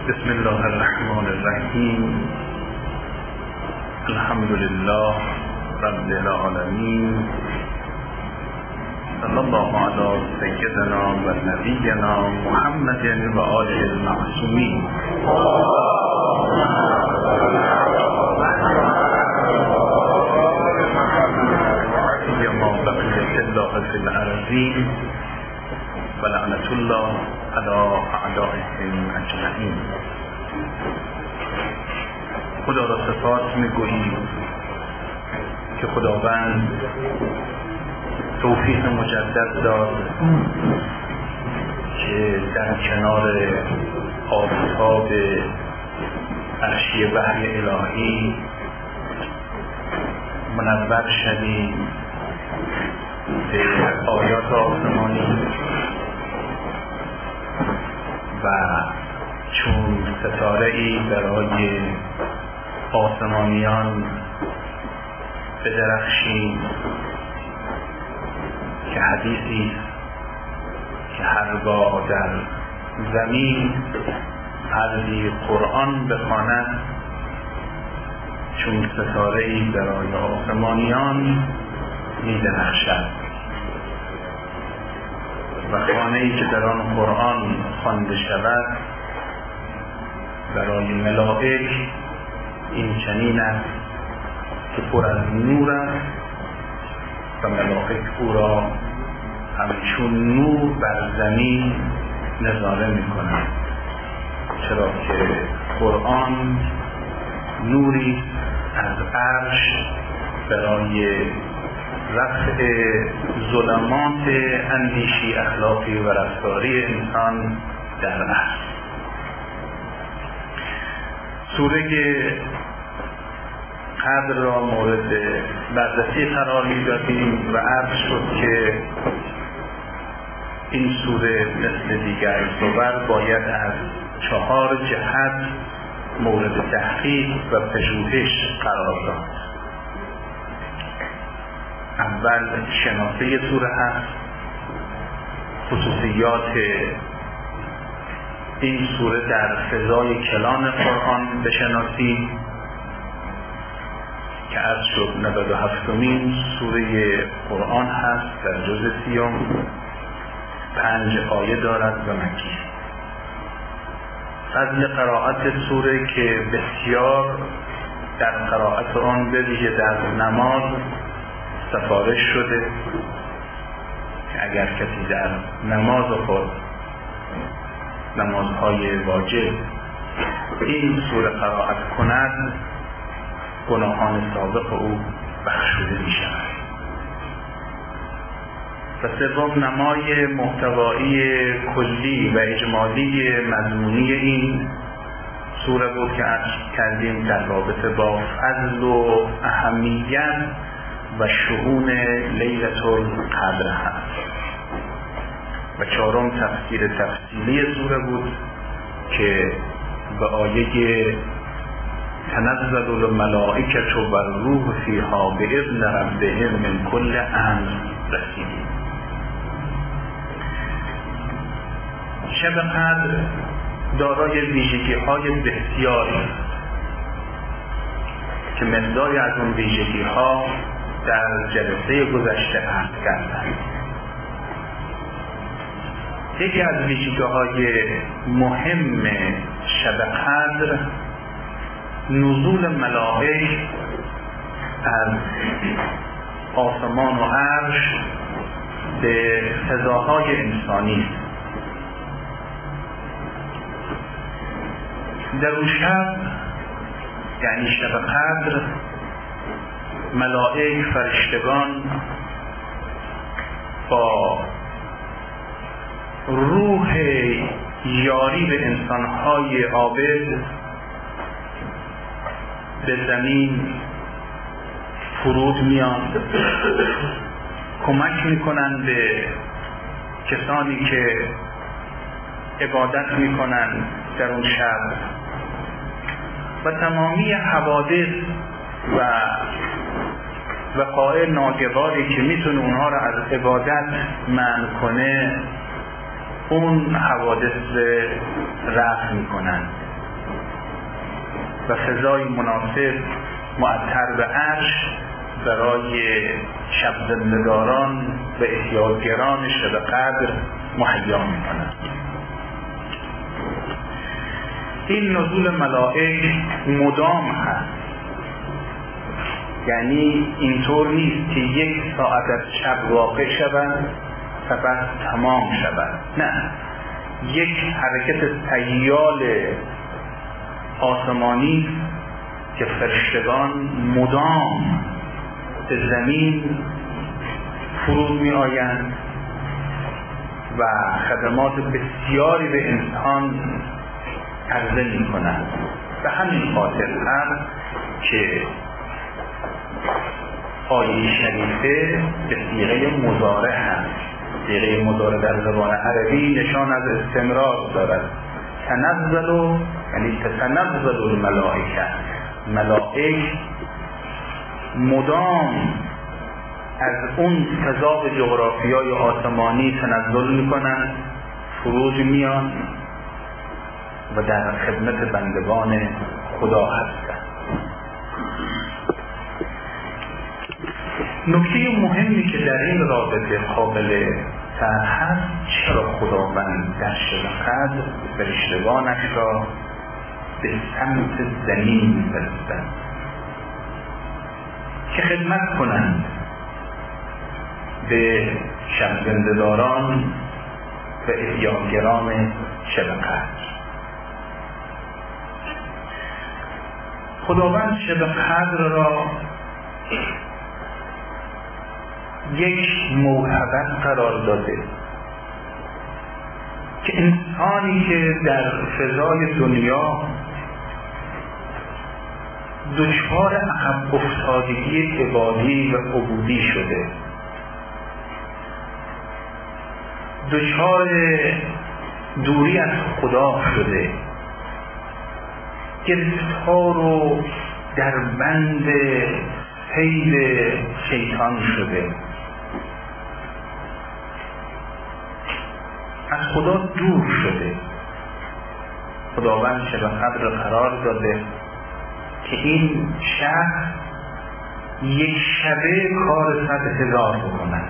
بسم الله الرحمن الرحیم. الحمد لله رب العالمین. صلی الله علی سیدنا و نبینا محمد و آله المعصومین. ما بقیت الله فی الارضین و لعنت الله علی اعدائهم اجمعین. خدا را سپاس می‌گوییم که خداوند توفیق مجدد داد که در کنار آفتاب عرشی وحی الهی منور شدیم به آیات آسمانی و چون ستاره‌ای برای آسمانیان بدرخشیم که حدیثی که هرگاه در زمین فردی قرآن بخواند چون ستاره‌ای برای آسمانیان می‌درخشد و خانه‌ای که در آن قرآن خوانده شود برای ملائک این چنین است که پر از نور است و ملائک او را همچون نور بر زمین نظاره می‌کنند، چرا که قرآن نوری از عرش برای رفع ظلمات اندیشی اخلاقی و رفتاری انسان در است. سوره قدر را مورد بررسی قرار می‌دادیم و عرض شد که این سوره مثل دیگر سور باید از 4 جهت مورد تحقیق و پژوهش قرار داد. اول شناسه سوره هست، خصوصیات این سوره در فضای کلام قرآن بشناسیم که عرض شد 97مین سوره قرآن هست، در جزء 30 5 آیه دارد و مکی. فضل قرائت سوره که بسیار در قرائت آن به ویژه در نماز سفارش شده که اگر کسی در نماز خود نمازهای واجب این سوره قرائت کند گناهان سابق او بخشوده می شود. و سوم نمای محتوایی کلی و اجمالی مضمونی این سوره بود که عرض کردیم در رابطه با فضل و اهمیت و شؤون لیلة القدر هست. و 4م تفسیر تفصیلی سوره بود که به آیه تنزل الملائکة و الروح فیها باذن ربهم من کل امر رسیدیم. شب قدر دارای ویژگی‌های بسیاری که مقداری از اون ویژگی‌ها در جلسه گذشته عرض کردم. یکی از ویژگی‌های مهم شب قدر نزول ملائک از آسمان و عرش به فضاهای انسانی. در اون شب یعنی شب قدر ملائک فرشتگان با روح یاری به انسانهای عابد به زمین فرود میان، کمک میکنن به کسانی که عبادت میکنن در اون شب و تمامی حوادث و وقایع ناگواری که میتونه اونها را از عبادت منع کنه اون حوادث رفع میکنن و فضای مناسب معطر به عرش برای شب زنده‌داران و احیاگران شب قدر مهیا می‌کند. این نزول ملائک مدام هست، یعنی اینطور نیست که یک ساعت از شب واقع شود سپس تمام شود، نه، یک حرکت سیال آسمانی که فرشتگان مدام به زمین فرود می آیند و خدمات بسیاری به انسان عرضه می کنند. به همین خاطر هم که آیه شریفه به صیغه مضارع هست. صیغه مضارع در زبان عربی نشان از استمرار دارد. تنزل یعنی تتنزل الملائکه، ملائک مدام از اون فضا جغرافیای آسمانی تنزل میکنند، فرود میان و در خدمت بندگان خدا هستند. نکته مهمی که در این رابطه قابل طرح هست، چرا خداوند در شب قدر فرشتگانش را به سمت زمین می‌فرستد که خدمت کنند به شب زنده‌داران و احیاگران شب قدر. خداوند شب قدر را یک موهبت قرار داده که انسانی که در فضای دنیا دچار عقب افتادگی عبادی و عبودی شده، دچار دوری از خدا شده، گرفتار و در بند سیل شیطان شده، از خدا دور شده. خداوند شب قدر قرار داده که این شب یک شبه کار 100,000 بکنه،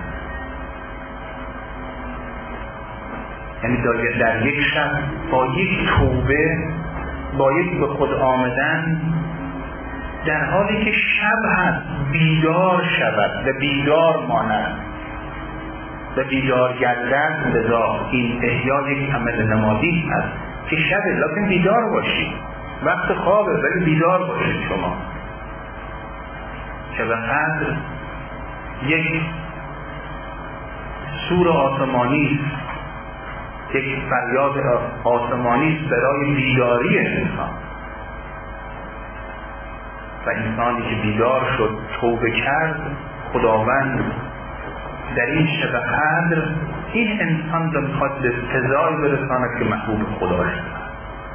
یعنی در یک شب با یک توبه، با یک به خود آمدن، در حالی که شب هست بیدار شود و بیدار ماند و بیدار گردن. لذا این احیا یک عمل نمادی هست که شب لکن بیدار باشید، وقت خوابه ولی بیدار باشید. شما شب قدر یک سور آسمانی، یک فریاد آسمانی برای بیداری انسان، و انسانی که بیدار شد، توبه کرد، خداوند در این شب قدر این انسان را میخواد به فضایی برساند که محبوب خدا شد.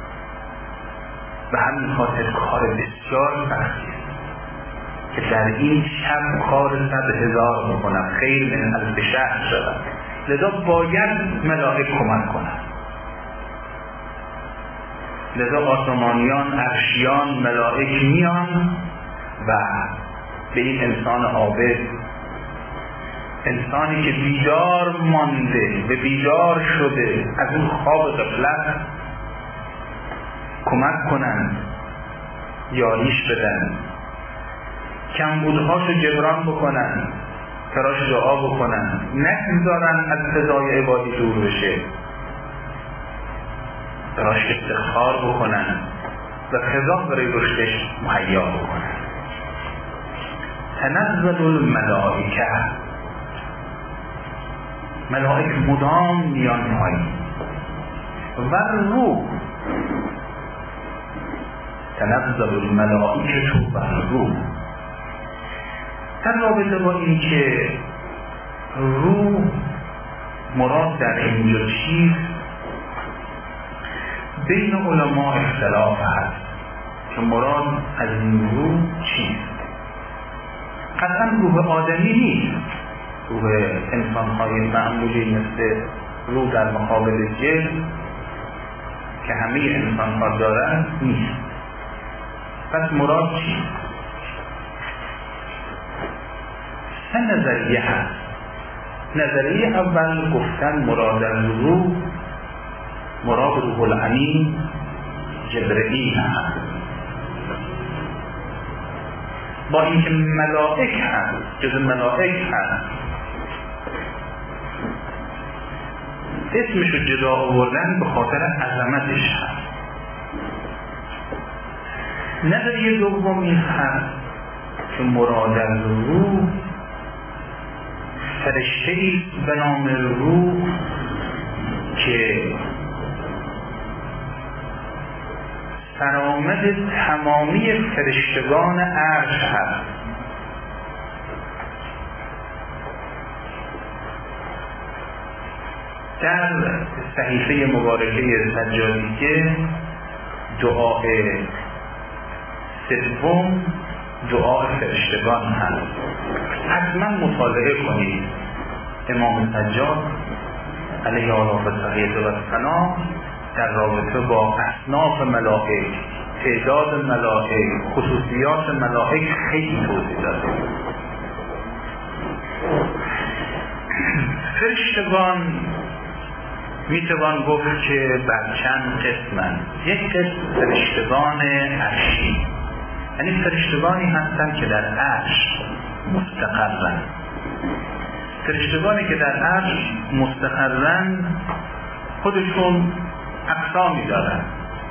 به همین خاطر کار بسیار سختی است که در این شب کار 100,000 بکنم، خیر من الف شهر شود. لذا باید ملائک کمک کنند. لذا آسمانیان، عرشیان، ملائک میان و به این انسان عابد، انسانی که بیدار مانده و بیدار شده از اون خواب غفلت، کمک کنند، یاریش بدن، کمبودهاشو جبران بکنن، براش دعا بکنن، نگذارن از فضای عبادی دور بشه، براش استغفار بکنن و فضا برای رشدش مهیا بکنن. تنزل الملائکه، ملائک مدام میان پایین و روح، تنزل الملائکه و روح. در رابطه با این که روح مراد در اینجا چیست، بین علما اختلاف هست که مراد از این روح چیست. قطعا روح آدمی نیست، روح انسان‌های معمولی مثل روح در مقابل جسم که همه انسان‌ها دارن نیست. پس مراد چی؟ سه نظریه هست. نظریه اول گفتن مراد از روح، مراد روح الامین جبرئیل هست، با اینکه ملائک هست، جز ملائک هست، اسمشو جدا آوردن به خاطر عظمتش هست. نظریه دوم این هست که مراد از روح فرشته‌ای به نام روح که سرآمد تمامی فرشتگان عرش هست. در صحیفه مبارکه سجادیه دعای سوم دعای فرشتگان هست. حتما مطالعه کنید. امام سجاد علیه آلاف صحیحه و ثنا در رابطه با اصناف ملائک، تعداد ملائک، خصوصیات ملائک خیلی توضیح داده. فرشتگان میتوان گفت که بر چند قسمند. یک قسم فرشتگان عرشی، یعنی فرشتگانی هستند که در عرش مستقرن. فرشتگانی که در عرش مستقرن خودشون اقسامی دارن.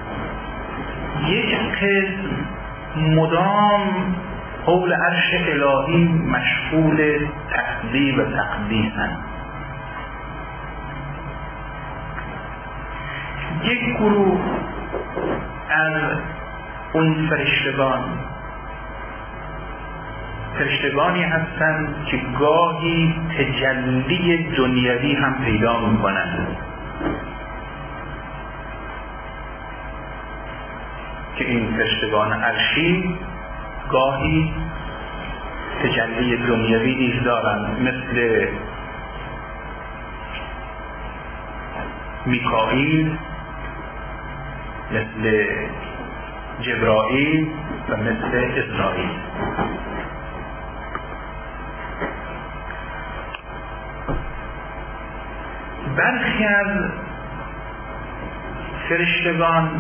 یک قسم مدام حول عرش الهی مشغول تسبیح و تقدیسن. یک گروه از اون فرشتگانی هستند که گاهی تجلی دنیوی هم پیدا میکنند، که این فرشتگان عرشی گاهی تجلی دنیوی نیز دارند، مثل میکائیل، مثل جبرائیل و مثل اسرائیل. برخی از فرشتگان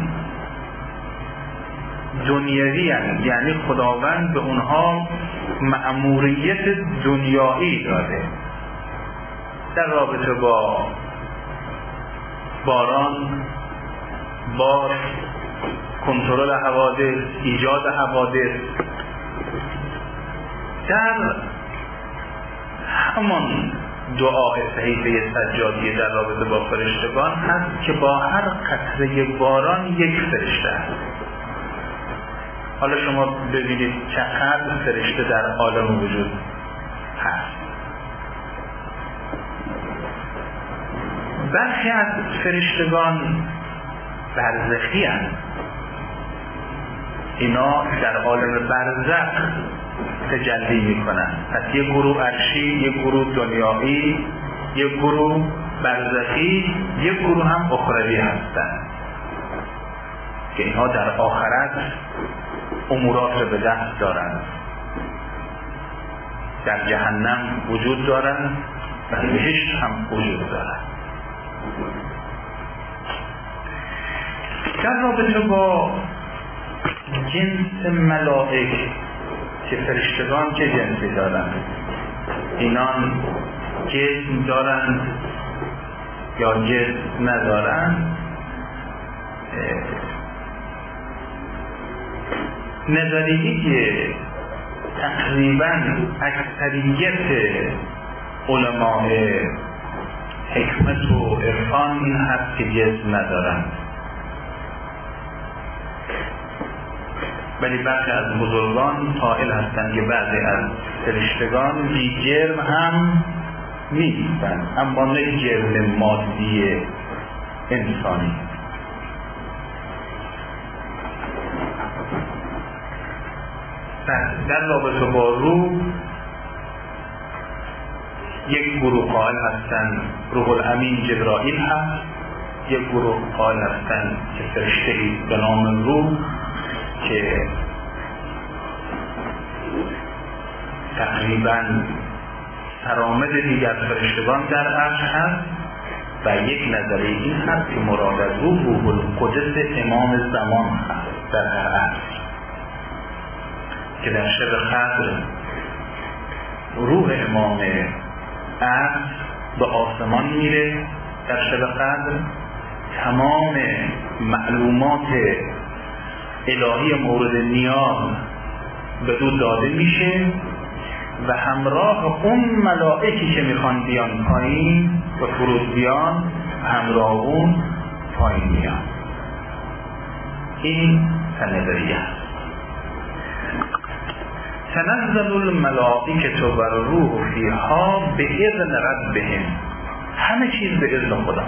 دنیوی هستند، یعنی خداوند به اونها مأموریت دنیایی داده در رابطه با باران، باد، کنترل حوادث، ایجاد حوادث. در همان دعای صحیفه سجادیه در رابطه با فرشتگان هست که با هر قطره باران یک فرشته هست. حالا شما ببینید چقدر فرشته در عالم وجود هست. برخی از فرشتگان برزخی هست. اینا در عالم برزخ تجلی میکنن. پس یک گروه عرشی، یک گروه دنیایی، یک گروه برزخی، یک گروه هم اخروی هستن که اینها در آخرت امورات رو به دست دارن، در جهنم وجود دارن و بهشت هم وجود دارن. در رابطه با جنس ملائک که فرشتگان چه جنسی دارند؟ اینان جسم دارند یا جسم ندارند؟ نظریه‌ای که تقریباً اکثریت علماء حکمت و عرفان این هست که جسم ندارند، ولی برخی از بزرگان قائل هستند که بعضی از فرشتگان بی جرم هم نیستند، اما نه جرم مادی انسانی. در رابطه با روح یک گروه قائل هستند روح الامین جبرائیل هست، یک گروه قائل هستند که فرشته‌ای به نام روح که تقریبا سرآمد دیگر فرشتگان در عرش هست و یک نظریه این هست که مراد از او روح القدس امام زمان هست در هر عصر، که در شب قدر روح امام عصر به آسمان میره. در شب قدر تمام معلومات الهی مورد نیاز به دو داده میشه و همراه اون ملائکی که میخوان بیان پایین و فرود بیان همراه اون پایین میان. این نظریه است. تنزل الملائکة و الروح فیها باذن ربهم، همه چیز به اذن خدا،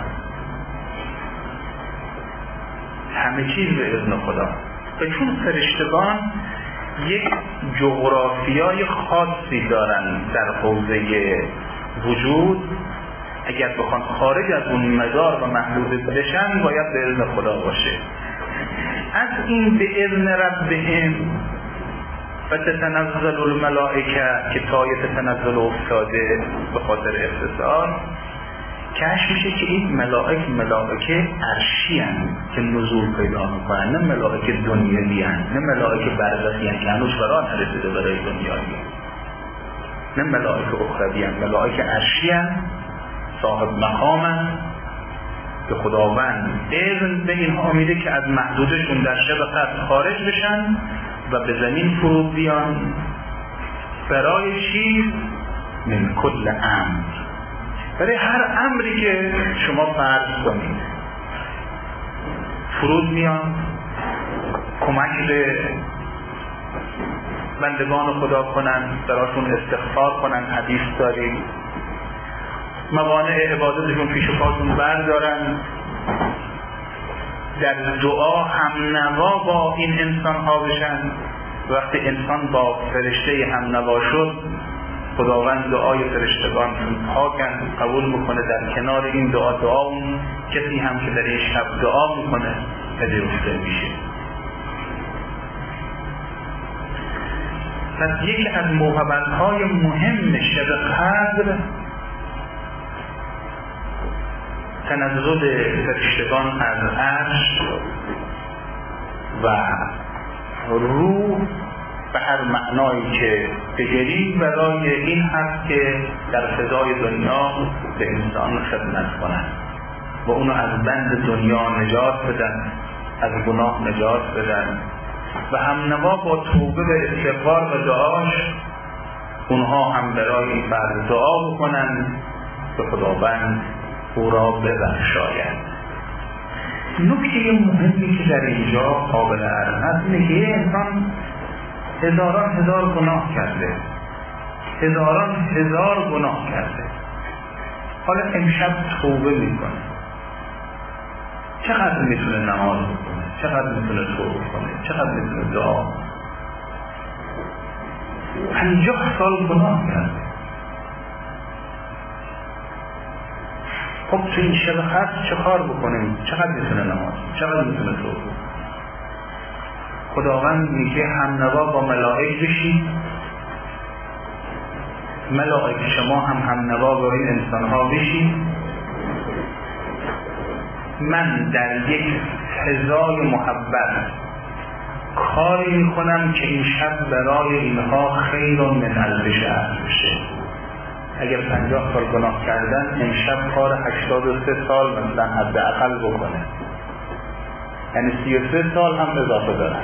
همه چیز به اذن خدا. و چون فرشتگان یک جغرافیای خاصی دارن در حوزه وجود، اگر بخوان خارج از اون مدار و محدود بشن باید به اذن خدا باشه. از این به اذن ربهم و تتنزل الملائکه که تای تتنزل افتاده به خاطر اختصار، کشف میشه که این ملائکه عرشی هستند که نزول پیدا میکنن، نه ملائکه دنیوی هستند، نه ملائکه برزخی هستند که هنوز فرا نرسیده برای دنیایی، نه ملائکه اخروی هستند، ملائکه عرشی هستند، صاحب مقام هستند که خداوند اذن به اینها میده که از محدودشون در شب قدر خارج بشن و به زمین فرود بیان. برای چی؟ من کل امر، برای هر امری که شما فرض کنید فرود میان، کمک به بندگان خدا کنن، براشون استغفار کنن، حدیث داریم، موانع عبادتشون پیش پاشون بردارن، در دعا هم نوا با این انسان ها بشن. وقتی انسان با فرشته هم نوا شد، خداوند دعای فرشتگان پاکن قبول میکنه، در کنار این دعا اون کسی هم که در این شب دعا میکنه پذیرفته میشه. پس یکی از موهبت‌های مهم شب قدر تنزل فرشتگان از عرش و روح به هر معنایی که بگیریم برای این هست که در فضای دنیا به انسان خدمت کنند و اونو از بند دنیا نجات بدن، از گناه نجات بدن و همنوا با توبه به استغفار و دعاش اونها هم برای این فرد دعا بکنن که خداوند او را ببخشاید. نکته مهمی که در اینجا قابل عرض است اینه که یه انسان هزار گناه کرده، هزار گناه کرده، حالا امشب توبه میکنه. چقدر میتونه نماز بکنه، چقدر میتونه توبه کنه، چقدر میتونه دعا. 50 سال گناه کرده. خب تو این شب قدر چه کار بکنیم؟ چقدر میتونه نماز، چقدر میتونه توبه؟ خداوند میگه همنوا با ملائک بشید، ملائک شما هم همنوا با این انسان ها بشید. من در یک فضای محبت کاری میکنم که این شب برای اینها خیر من الف شهر بشه. اگر 50 سال گناه کردن، امشب کار 83 سال مثلا حداقل بکنه، یعنی 33 سال هم اضافه دارن.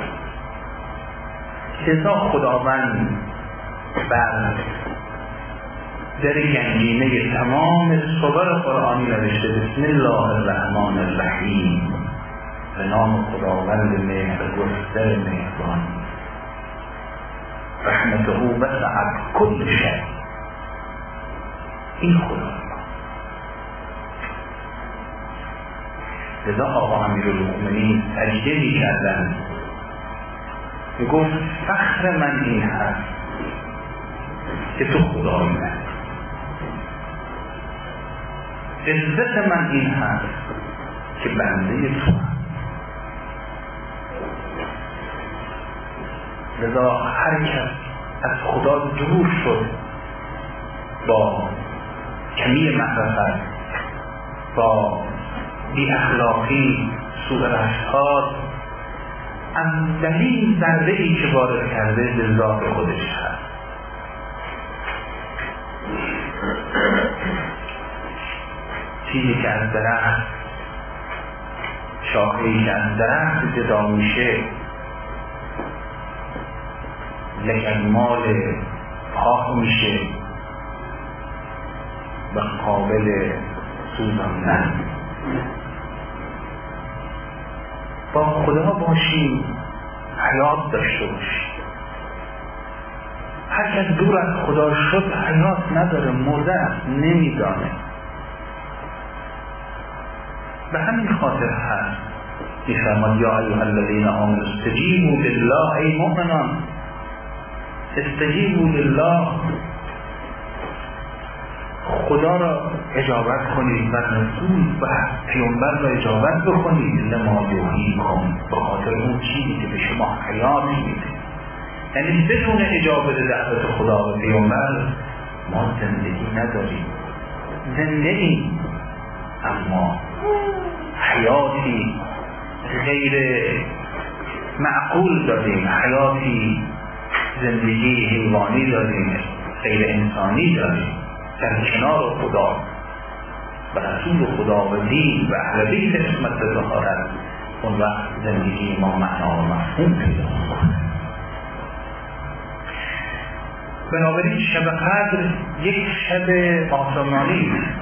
لذا خداوند بر در گنجینه تمام سور قرآنی نوشته بسم الله الرحمن الرحیم، به نام خداوند مهرگستر مهربان، رحمته وسعت کل شیء. این خدا. لذا آقا امیرالمؤمنین سجده می‌کردند، میگفت فخر من این هست که تو خدای من، عزت من این هست که بنده تو هم. لذا هر کس از خدا دور شد، با کمی معرفت، با بی اخلاقی، سوء رفتار، اولین ضربه‌ای که وارد کرده به ذات خودش هست. چیزی که از درخت، شاخه‌ای که از درخت جدا میشه، لگدمال پاک میشه و قابل سوزاندن. با خدا باشیم، حیات داشته باشیم. هر کس دور از خدا شد حیات نداره، مرده است، نمیدانه. به همین خاطر هست می‌فرماد یا ایها الذین آمنوا استجیبوا لله، ای مؤمنان استجیبوا لله، خدا را اجابت کنید و رسول و پیامبر را اجابت بکنید. لما یحییکم، به خاطر اون چیزی که به شما حیات میده. یعنی بدون اجابت دعوت خدا و پیامبر ما زندگی نداریم. زنده ایم اما حیاتی غیر معقول داریم، حیاتی زندگی حیوانی داریم، غیر انسانی داریم در کنار خدا و رسول خدا و دین و اهل بیت اسمت ظهارت. اون وقت زندگی ما معنا و مفهوم پیدا می‌کنه. بنابراین شب قدر یک شب آسمانی است،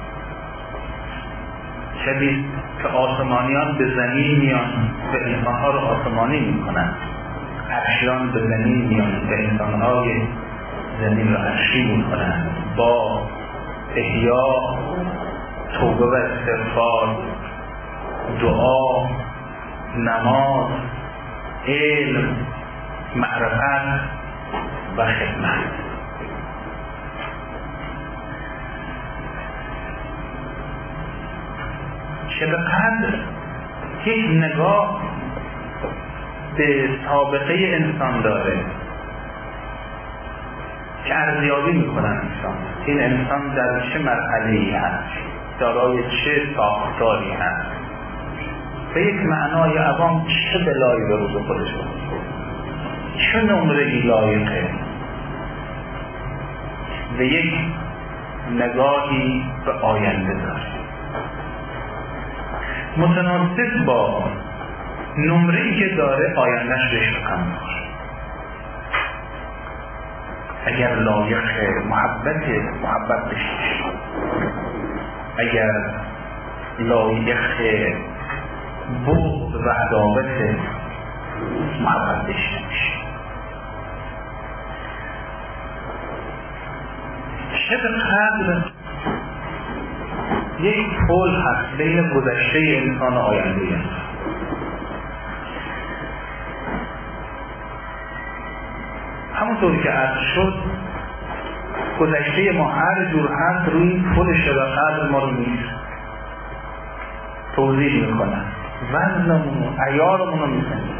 شبی که آسمانیان به زمین میان و انسانها رو آسمانی میکنن، عرشیان به زمین میان و انسانهای زمین رو عرشی میکنن، با احیا، توبه و استغفار، دعا، نماز، علم، معرفت و خدمت. شب قدر یک نگاه به سابقه انسان داره که ارزیابی میکنن انسان، این انسان در چه مرحله‌ای هست، دارای چه ساختاری هست، به یک معنای عوام چه بلایی به روز خودش بود، چه نمره‌ای لایقه، و یک نگاهی به آینده داره متناسب با نمره‌ای که داره آیندهش بهش رقم می‌خوره. اگر لایق محبت بشه، اگر لایق بغض و عداوت محبت بشه میشه. شب قدر یک پل هست بین گذشته انسان و آینده انسان. همونطور که عرض شد گذشته ما هر جور هست روی این پل شب قدر ما رو میگیره، توضیح میکنن، وزنمون و عیارمون رو میکنن.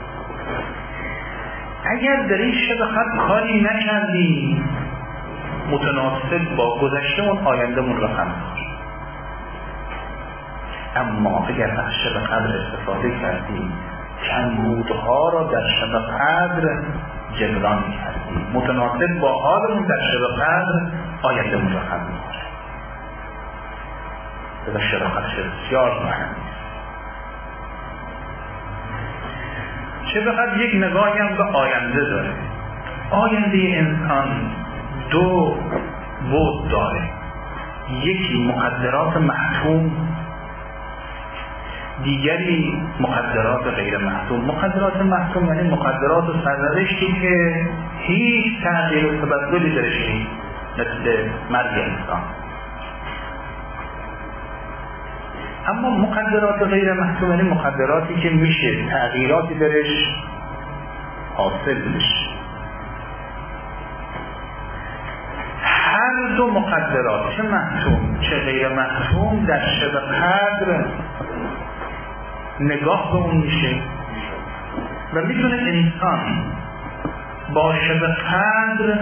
اگر در این شب قدر کاری نکردیم متناسب با گذشتهمون آیندهمون رو هم میکنیم. اما اگر از شب قدر استفاده کردیم کمبودها را در شب قدر جبران کردیم، متناسب با حالمون در شب قدر آیندهمون رو هم میکنیم. در شب قدر بسیار مهم است. شب قدر یک نگاهی هم به آینده داره. آینده انسان دو بود داره، یکی مقدرات محتوم، دیگری مقدرات غیر محتوم. مقدرات محتوم یعنی مقدرات و سرنوشتی که هیچ تغییر و تبدلی درش نیست، مثل مرگ انسان. اما مقدرات غیر محتوم یعنی مقدراتی که میشه تغییراتی درش حاصل بشه. هر دو مقدرات، چه محتوم چه غیر محتوم، در شب قدر نگاه به اون میشه و میتونه انسان با شب قدر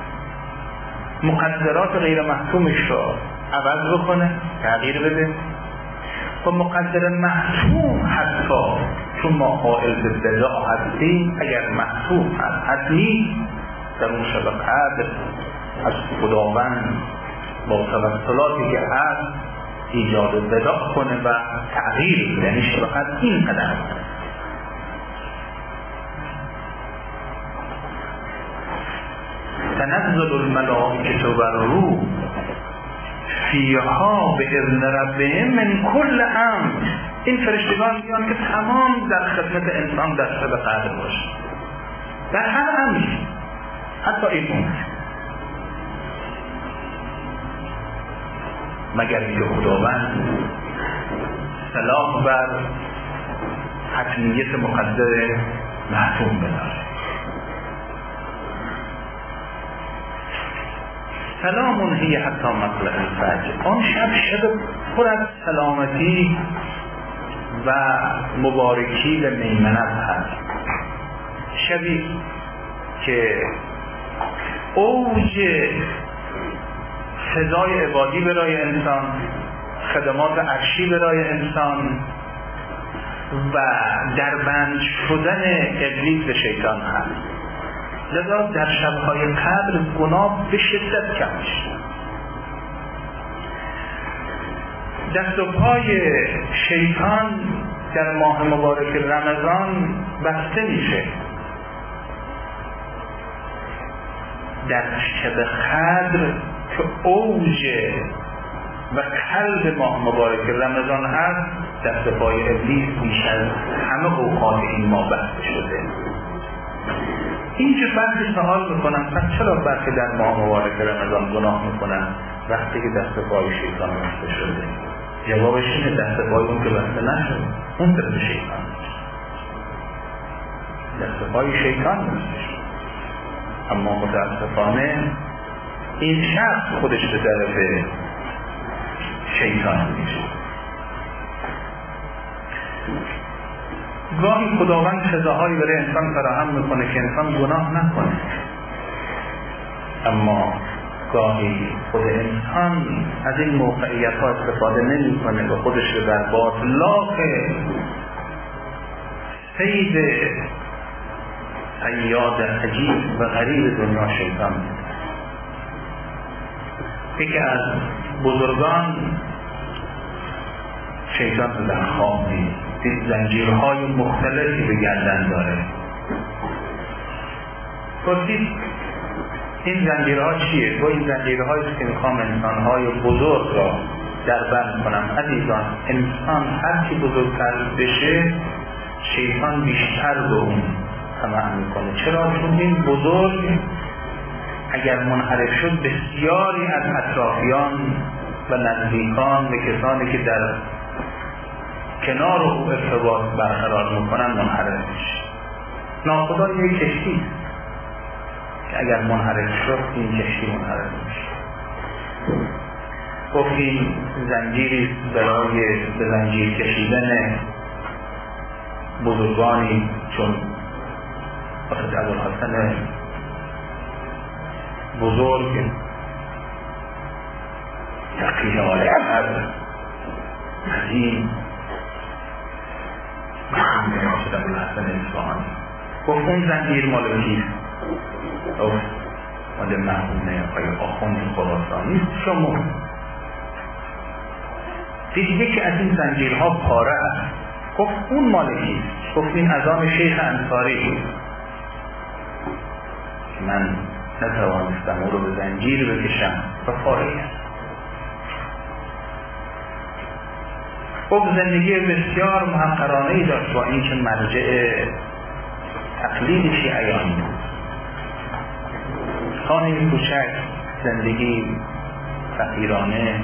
مقدرات غیر محتومش رو عوض بکنه، تغییر بده. و مقدر محتوم حتی چون ما قائل به بدا هستیم، اگر محتوم حتمی در اون شب قدر از خداوند با توسلاتی که هست ایجاد بدا کنه و تغییر، یعنی شب قدر این قدر تنزل الملائکه والروح فیها به اذن ربهم من کل امر. این فرشتگان میان که تمام در خدمت انسان در شب قدر باشه، در هر امری، حتی این امر، مگر اینکه خداوند سلام بر حتمیت مقدر محتوم بداره. سلامون هی حتی مطلع الفجر. آن شب پر از سلامتی و مبارکی و میمنت هست. شبی که اوج فضای عبادی برای انسان، خدمات عرشی برای انسان و دربند شدن ابلیس به شیطان هست. لذا در شبهای قدر گناه به شدت کم میشه. دست و پای شیطان در ماه مبارک رمضان بسته میشه. در شب قدر که اوج و قلب ماه مبارک رمضان هست، دست و پای ابلیس بیش از همه اوقات این ماه بسته شده. اینجا بعضی سوال میکنن پس چرا برخی در ماه مبارک رمضان گناه میکنن وقتی که دست پای شیطان بسته شده؟ جوابش اینه دست پای اون که بسته نشده، اون طرف شیطان دست پای شیطان بسته شده. اما متاسفانه این شخص خودش به طرف شیطان میشه. گاهی خداوند فضاهایی برای انسان فراهم میکنه که انسان گناه نکنه، اما گاهی خود انسان از این موقعیت ها استفاده نمیکنه و خودش رو در باطلاق صید صیاد عجیب و غریب دنیا شیطان میده. یکی از بزرگان شیطان رو در خواب دید زنجیرهای مختلفی به گردن داره. گفتید این زنجیرها چیه؟ با این زنجیرهایی که میخوام انسانهای بزرگ را در بند کنم. عزیزان، انسان هرچی بزرگتر بشه شیطان بیشتر به اون طمع میکنه. چرا؟ چون این بزرگ اگر منحرف شد بسیاری از اطرافیان و نزدیکان و کسانی که در کنار او ارتباط برقرار میکنن منحرف میشه. ناخدا یک کشتی که اگر منحرف شد این کشتی منحرف میشه. گفت این زنجیری برای به زنجیر کشیدن بزرگانی چون حضرت ابوالحسن بزرگ تقیه عالی عظیم حضرت ابوالحسن اصفهانی گفت اون زنجیر مال کیست؟ گفت مال مرحوم آقای آخوند خراسانی. شما دیدی که از این زنجیرها پاره است. گفت اون مال کیست؟ گفت این از آن شیخ انصاری بود. من نتوانستم او رو به زنجیر بکشم و پاره است. گفت زندگی بسیار محقرانه‌ای داشت با اینکه مرجع تقلید شیعیان بود. خانه کوچک، زندگی فقیرانه.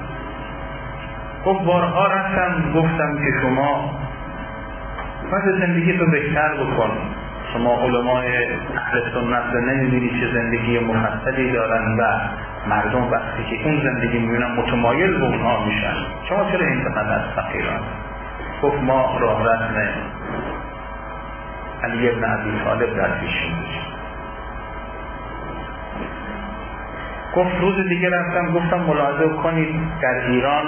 گفت بارها رفتم گفتم که شما باید زندگی تو بهتر بکن. شما علمای اهل سنت نمی‌بینید چه زندگی مفصلی دارن و مردم وقتی که اون زندگی می‌بینن متمایل به اونها میشن. شما چرا اینقدر از فقیران؟ گفت ما راه رسم علی ابن ابی طالب در پیش می‌بینیم. گفت روز دیگه رفتم گفتم ملاحظه کنید در ایران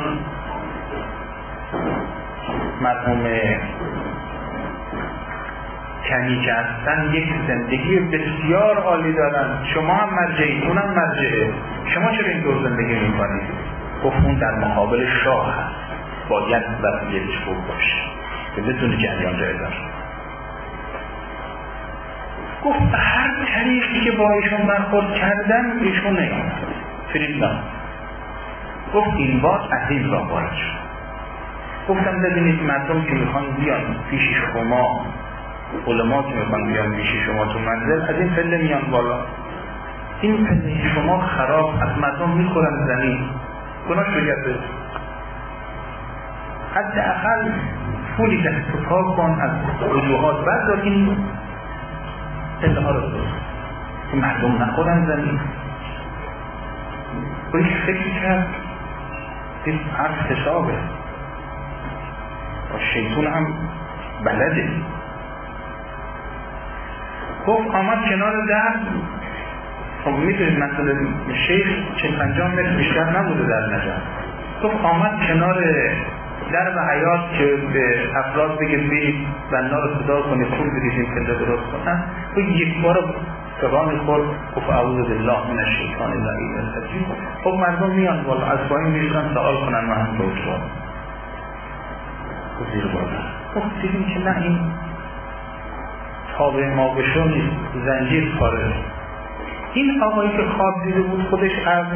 مرحوم کنی که هستن یک زندگی بسیار عالی دارن، شما هم مرجعید اونم مرجعه، شما چرا اینطور زندگی میکنید؟ گفت اون در مقابل شاه هست، باید وضعیتش خوب باشه که بتونه جریان جای داره. گفت به هر طریقی که با ایشون برخورد کردن ایشون نیامد فریدلند. گفت این بار از این راه وارد شد. گفتم ببینید مردم که میخوان بیان پیش شما، علما که میخوان بیان پیش شما تو منزل، از این پله میان بالا، این پله شما خراب، از مردم میخورن زمین، گناهش بگرده، حداقل پولی دست و پا کن از وجوهات، بعد این پله ها رو که مردم نخورن زمین. باید فکر کرد این حرف حسابه و شیطون هم بلده. گفت آمد کنار در، خب میدونید مثلا شیخ 40-50 متر بیشتر نبوده در نجف. گفت آمد کنار در و حیات که به افراد بگه برید بنا رو صدا کنید، پول بدید این پله درست کنن. و یک بار سبان خورد، گفت اعوذ بالله من الشیطان اللعین الرجیم. خب مردم میان والا از پایین میشن سوال کنن و هم دوتوان زیر بالا. گفت دیدیم که نه این تابع ما بشو نیست، زنجیر پاره. این آقایی که خواب دیده بود خودش از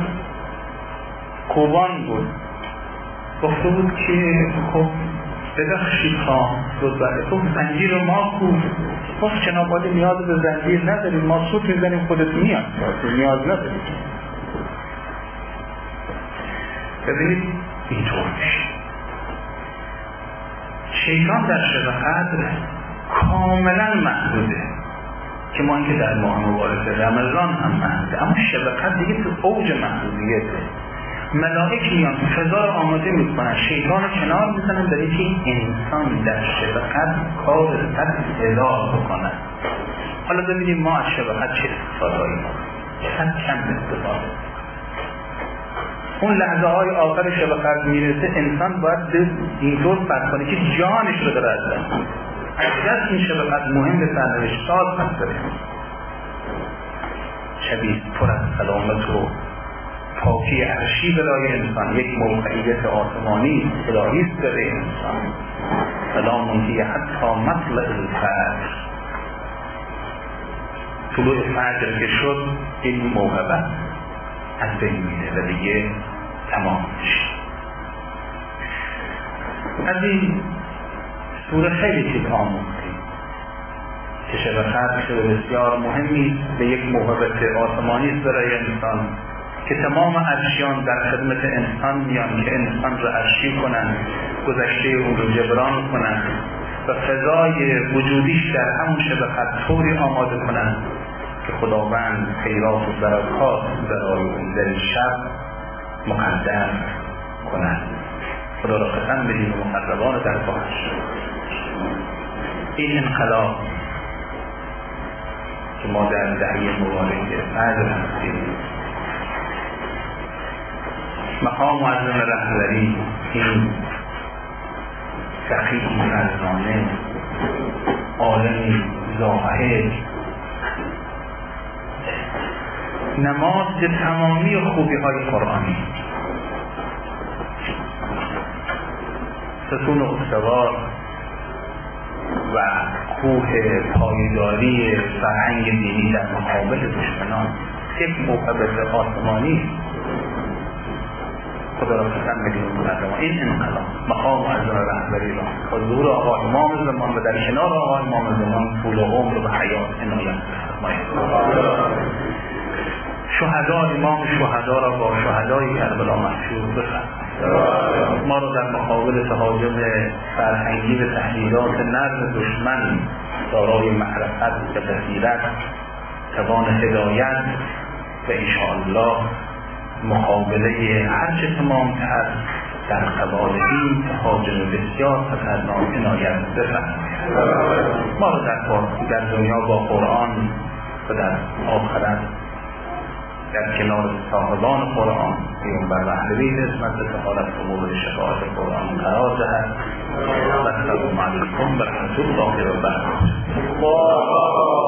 کوبان بود، گفته بود که خب ببخشید خواهم روزبره، خب زنجیر ما کوب. گفت جناب عالی نیاز به زنجیر نداریم، ما سوت میزنیم خودت میاد، نیاز نداریم. ببینید اینطور میشه. شیطان در شب قدر کاملا محدوده که ما اینکه در ماه مبارک رمضان هم محدوده، اما شب قدر دیگه تو اوج محدودیته. ملائک میان فضا رو آماده میکنن، شیطان رو کنار میزنن برای که این انسان در شب قدر کار صد اله بکنن. حالا ببینیم ما از شب قدر چه استفاده ما چند کم استفاده. اون لحظه های آخر شب قدر میرسه، انسان باید اینطور فرض کنه که جانش رو داره از دست. اگر این شب قدر مهم به سرنوشت شاد هست داره، شبیه پر از سلامت و پاکی عرشی برای انسان، یک موقعیت آسمانی الهیست برای انسان. سلام هی حتی مطلع الفجر، طلوع فجر که شد این موهبت از بین میره و دیگه تمام میشه. از این سوره خیلی چیز آموختیم که شب قدر شب بسیار مهمی به یک موهبت آسمانی برای انسان که تمام عرشیان در خدمت انسان میان که انسان را عرشی کنن، گذشته اون رو جبران کنن و فضای وجودیش در همون شب قدر طوری آماده کنن که خداوند خیرات و برکات برای اون در شب مقدر کنن. خدا را قسم بدیم و مقربان در باش. این انقلاب که ما در دهه مبارک فجر هستیم، مقام معظم رهبری، این سخی فرزانه، عالمی زاهد، نماز تمامی خوبی های قرآنی، ستون استوار و کوه پایداری فرهنگ دینی در مقابل دشمنان، یک موهبت آسمانی. خدا را قسم بدیم مقدمه این انقلاب مقام معظم رهبری را با ظهور آقا امام زمان و در کنار آقا امام زمان طول عمر و حیات عنایت بفرمایید. شهدا، امام شهدا را با شهدای کربلا محشور بفرمایید. ما را در مقابل تهاجم فرهنگی و تهدیدات نرم دشمن دارای معرفت و بصیرت، توان هدایت و انشاءالله مقابله هرچه تمامتر در قبال این تهاجم بسیار خطرناک عنایت بفرمایید. ما را در دنیا با قرآن و در آخرت در کنار صاحبان قرآن پیامبر و اهل بیت عصمت به حالت قبول شفاعت قرآن قرار دهد. و السلام علیکم و رحمت الله و برکاته.